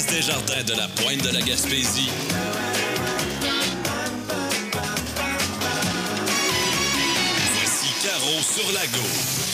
Anaïs Desjardins de la Pointe de la Gaspésie. Voici Caro sur la go.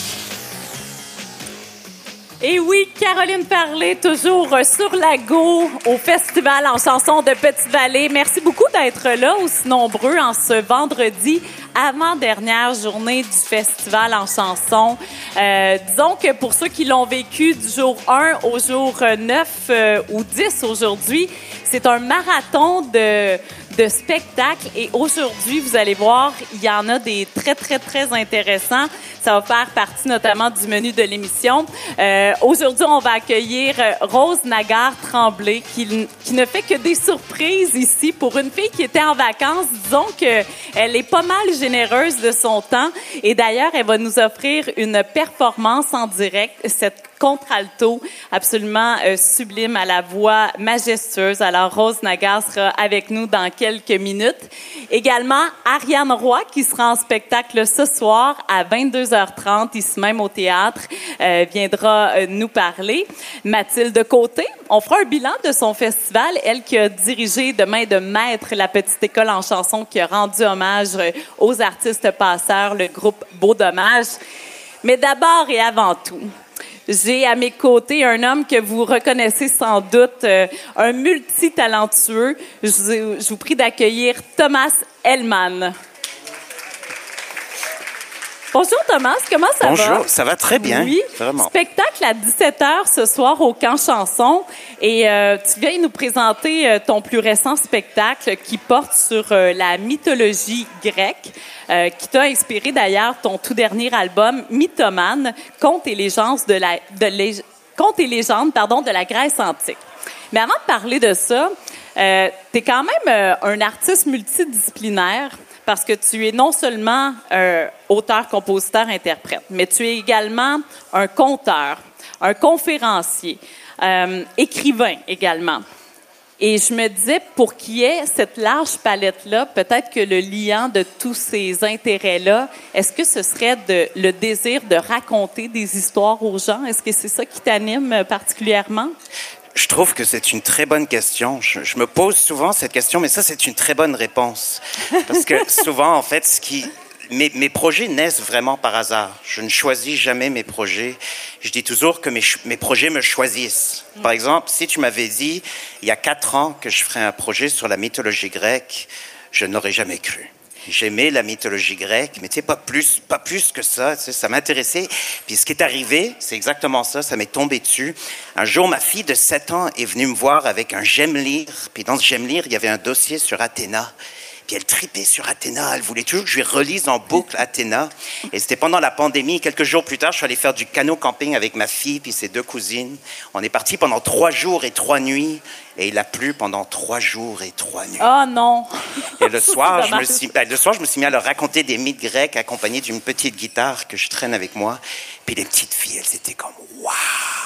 Et oui, Caroline Parlé, toujours sur la go au Festival en chansons de Petite-Vallée. Merci beaucoup d'être là, aussi nombreux, en ce vendredi, avant-dernière journée du Festival en chansons. Disons que pour ceux qui l'ont vécu du jour 1 au jour 9 ou 10 aujourd'hui, c'est un marathon de spectacles. Et aujourd'hui, vous allez voir, il y en a des très, très, très intéressants. Ça va faire partie notamment du menu de l'émission. Aujourd'hui, on va accueillir Rose Nagar-Tremblay, qui ne fait que des surprises ici. Pour une fille qui était en vacances, disons qu'elle est pas mal généreuse de son temps. Et d'ailleurs, elle va nous offrir une performance en direct, cette contralto absolument sublime, à la voix majestueuse. Alors, Rose Nagar sera avec nous dans quelques minutes. Également, Ariane Roy, qui sera en spectacle ce soir à 22h30, ici même au théâtre, viendra nous parler. Mathilde Côté, on fera un bilan de son festival. Elle qui a dirigé de main de maître la petite école en chanson, qui a rendu hommage aux artistes passeurs, le groupe Beau Dommage. Mais d'abord et avant tout, j'ai à mes côtés un homme que vous reconnaissez sans doute, un multitalentueux. Je vous prie d'accueillir Thomas Hellman. Bonjour Thomas, comment ça va? Bonjour, ça va très bien. Oui, vraiment. Spectacle à 17h ce soir au Camp Chanson. Et tu viens nous présenter ton plus récent spectacle qui porte sur la mythologie grecque, qui t'a inspiré d'ailleurs ton tout dernier album, Mythomane, Contes et légendes de la Grèce antique. Mais avant de parler de ça, t'es quand même un artiste multidisciplinaire, parce que tu es non seulement auteur, compositeur, interprète, mais tu es également un conteur, un conférencier, écrivain également. Et je me disais, pour qu'il y ait cette large palette-là, peut-être que le liant de tous ces intérêts-là, est-ce que ce serait le désir de raconter des histoires aux gens? Est-ce que c'est ça qui t'anime particulièrement? Je trouve que c'est une très bonne question. Je me pose souvent cette question, mais ça, c'est une très bonne réponse. Parce que souvent, en fait, mes projets naissent vraiment par hasard. Je ne choisis jamais mes projets. Je dis toujours que mes projets me choisissent. Par exemple, si tu m'avais dit, il y a 4 ans, que je ferais un projet sur la mythologie grecque, je n'aurais jamais cru. J'aimais la mythologie grecque, mais tu sais, pas plus que ça. Tu sais, ça m'intéressait. Puis ce qui est arrivé, c'est exactement ça. Ça m'est tombé dessus. Un jour, ma fille de 7 ans est venue me voir avec un J'aime lire. Puis dans ce J'aime lire, il y avait un dossier sur Athéna. Puis elle tripait sur Athéna. Elle voulait toujours que je lui relise en boucle Athéna. Et c'était pendant la pandémie. Quelques jours plus tard, je suis allé faire du canot camping avec ma fille puis ses 2 cousines. On est parti pendant 3 jours et 3 nuits. Et il a plu pendant 3 jours et 3 nuits. Oh non! Et le soir, je me suis mis à leur raconter des mythes grecs accompagnés d'une petite guitare que je traîne avec moi. Puis les petites filles, elles étaient comme « Waouh !»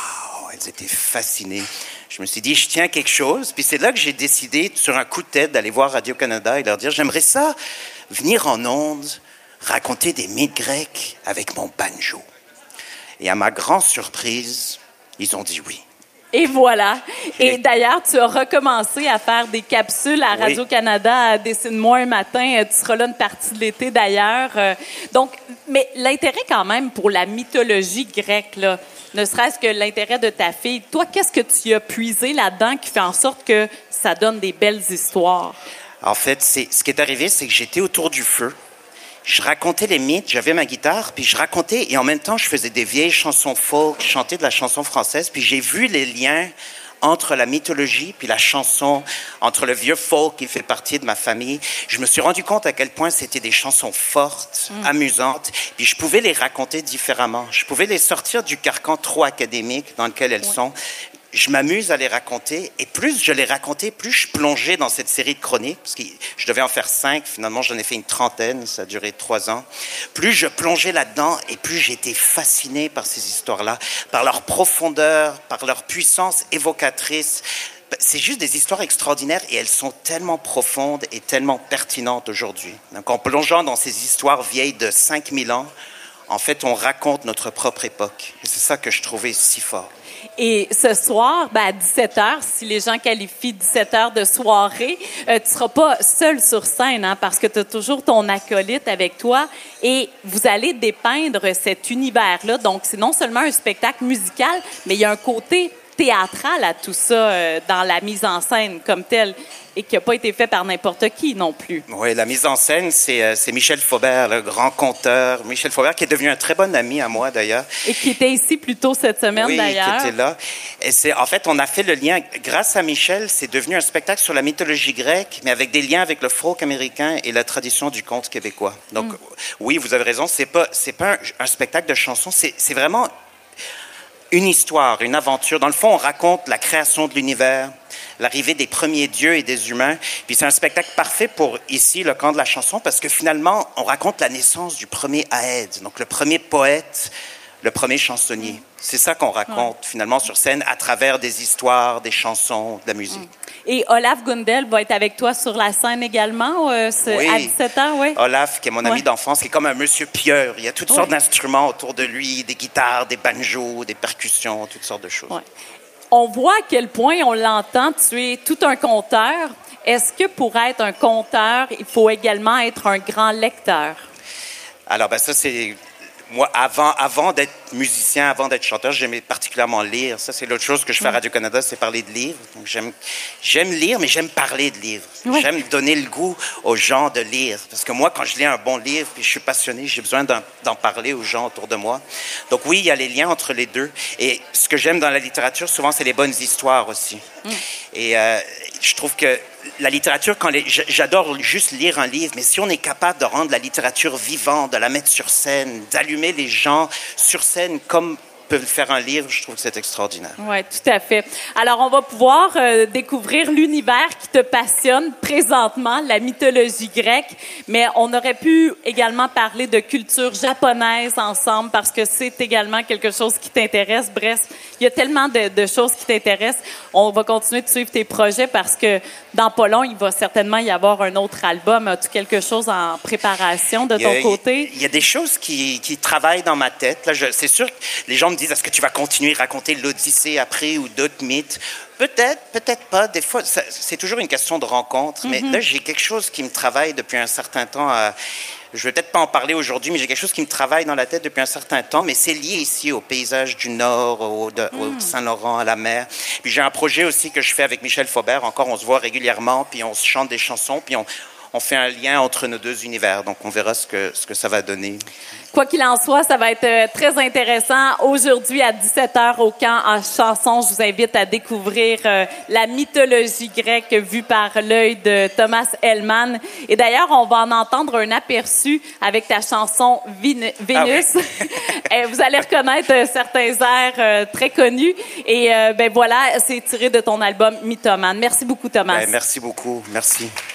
Elles étaient fascinées. Je me suis dit, je tiens quelque chose. Puis c'est là que j'ai décidé, sur un coup de tête, d'aller voir Radio-Canada et leur dire, j'aimerais ça venir en ondes, raconter des mythes grecs avec mon banjo. Et à ma grande surprise, ils ont dit oui. Et voilà. Et d'ailleurs, tu as recommencé à faire des capsules à Radio-Canada à Dessine-moi un matin. Tu seras là une partie de l'été, d'ailleurs. Donc, mais l'intérêt quand même pour la mythologie grecque, là, ne serait-ce que l'intérêt de ta fille, toi, qu'est-ce que tu as puisé là-dedans qui fait en sorte que ça donne des belles histoires? En fait, ce qui est arrivé, c'est que j'étais autour du feu. Je racontais les mythes, j'avais ma guitare, puis je racontais, et en même temps, je faisais des vieilles chansons folk, je chantais de la chanson française, puis j'ai vu les liens entre la mythologie puis la chanson, entre le vieux folk qui fait partie de ma famille. Je me suis rendu compte à quel point c'était des chansons fortes, amusantes, puis je pouvais les raconter différemment. Je pouvais les sortir du carcan trop académique dans lequel elles sont. Je m'amuse à les raconter, et plus je les racontais, plus je plongeais dans cette série de chroniques, parce que je devais en faire 5, finalement j'en ai fait une 30aine, ça a duré 3 ans. Plus je plongeais là-dedans, et plus j'étais fasciné par ces histoires-là, par leur profondeur, par leur puissance évocatrice. C'est juste des histoires extraordinaires, et elles sont tellement profondes et tellement pertinentes aujourd'hui. Donc en plongeant dans ces histoires vieilles de 5000 ans, en fait, on raconte notre propre époque. Et c'est ça que je trouvais si fort. Et ce soir, à 17h, si les gens qualifient 17h de soirée, tu seras pas seul sur scène, hein, parce que tu as toujours ton acolyte avec toi et vous allez dépeindre cet univers-là. Donc, c'est non seulement un spectacle musical, mais il y a un côté théâtral à tout ça dans la mise en scène comme telle et qui n'a pas été fait par n'importe qui non plus. Oui, la mise en scène, c'est Michel Faubert, le grand conteur. Michel Faubert, qui est devenu un très bon ami à moi, d'ailleurs. Et qui était ici plus tôt cette semaine, d'ailleurs. Oui, qui était là. Et en fait, on a fait le lien. Grâce à Michel, c'est devenu un spectacle sur la mythologie grecque, mais avec des liens avec le folk américain et la tradition du conte québécois. Donc, oui, vous avez raison, c'est pas un spectacle de chansons, c'est vraiment une histoire, une aventure. Dans le fond, on raconte la création de l'univers, l'arrivée des premiers dieux et des humains. Puis c'est un spectacle parfait pour, ici, le camp de la chanson, parce que finalement, on raconte la naissance du premier Aède, donc le premier poète, le premier chansonnier. C'est ça qu'on raconte, finalement, sur scène, à travers des histoires, des chansons, de la musique. Et Olaf Gundel va être avec toi sur la scène également à 17h, oui? Olaf, qui est mon ami d'enfance, qui est comme un monsieur pieur. Il y a toutes sortes d'instruments autour de lui, des guitares, des banjos, des percussions, toutes sortes de choses. Ouais. On voit à quel point on l'entend, tu es tout un conteur. Est-ce que pour être un conteur, il faut également être un grand lecteur? Alors, ça, c'est... Moi, avant d'être musicien, avant d'être chanteur, j'aimais particulièrement lire. Ça, c'est l'autre chose que je fais à Radio-Canada, c'est parler de livres. Donc, j'aime lire, mais j'aime parler de livres. Ouais. J'aime donner le goût aux gens de lire. Parce que moi, quand je lis un bon livre, puis je suis passionné, j'ai besoin d'en parler aux gens autour de moi. Donc oui, il y a les liens entre les deux. Et ce que j'aime dans la littérature, souvent, c'est les bonnes histoires aussi. Et je trouve que la littérature, j'adore juste lire un livre, mais si on est capable de rendre la littérature vivante, de la mettre sur scène, d'allumer les gens sur scène comme peut le faire un livre, je trouve que c'est extraordinaire. Oui, tout à fait. Alors, on va pouvoir découvrir l'univers qui te passionne présentement, la mythologie grecque, mais on aurait pu également parler de culture japonaise ensemble parce que c'est également quelque chose qui t'intéresse. Bref, il y a tellement de choses qui t'intéressent. On va continuer de suivre tes projets parce que dans pas long, il va certainement y avoir un autre album. As-tu quelque chose en préparation de ton côté? Il y a des choses qui travaillent dans ma tête. Là, c'est sûr que les gens me disent, est-ce que tu vas continuer à raconter l'Odyssée après ou d'autres mythes? Peut-être, peut-être pas. Des fois, c'est toujours une question de rencontre. Mais là, j'ai quelque chose qui me travaille depuis un certain temps. Je ne vais peut-être pas en parler aujourd'hui, mais j'ai quelque chose qui me travaille dans la tête depuis un certain temps. Mais c'est lié ici au paysage du Nord, au Saint-Laurent, à la mer. Puis j'ai un projet aussi que je fais avec Michel Faubert. Encore, on se voit régulièrement, puis on se chante des chansons, puis on fait un lien entre nos deux univers. Donc, on verra ce que ça va donner. Quoi qu'il en soit, ça va être très intéressant. Aujourd'hui, à 17h au camp en chanson, je vous invite à découvrir la mythologie grecque vue par l'œil de Thomas Hellman. Et d'ailleurs, on va en entendre un aperçu avec ta chanson Vénus. Ah oui. Vous allez reconnaître certains airs très connus. Et voilà, c'est tiré de ton album Mythomane. Merci beaucoup, Thomas. Merci beaucoup. Merci.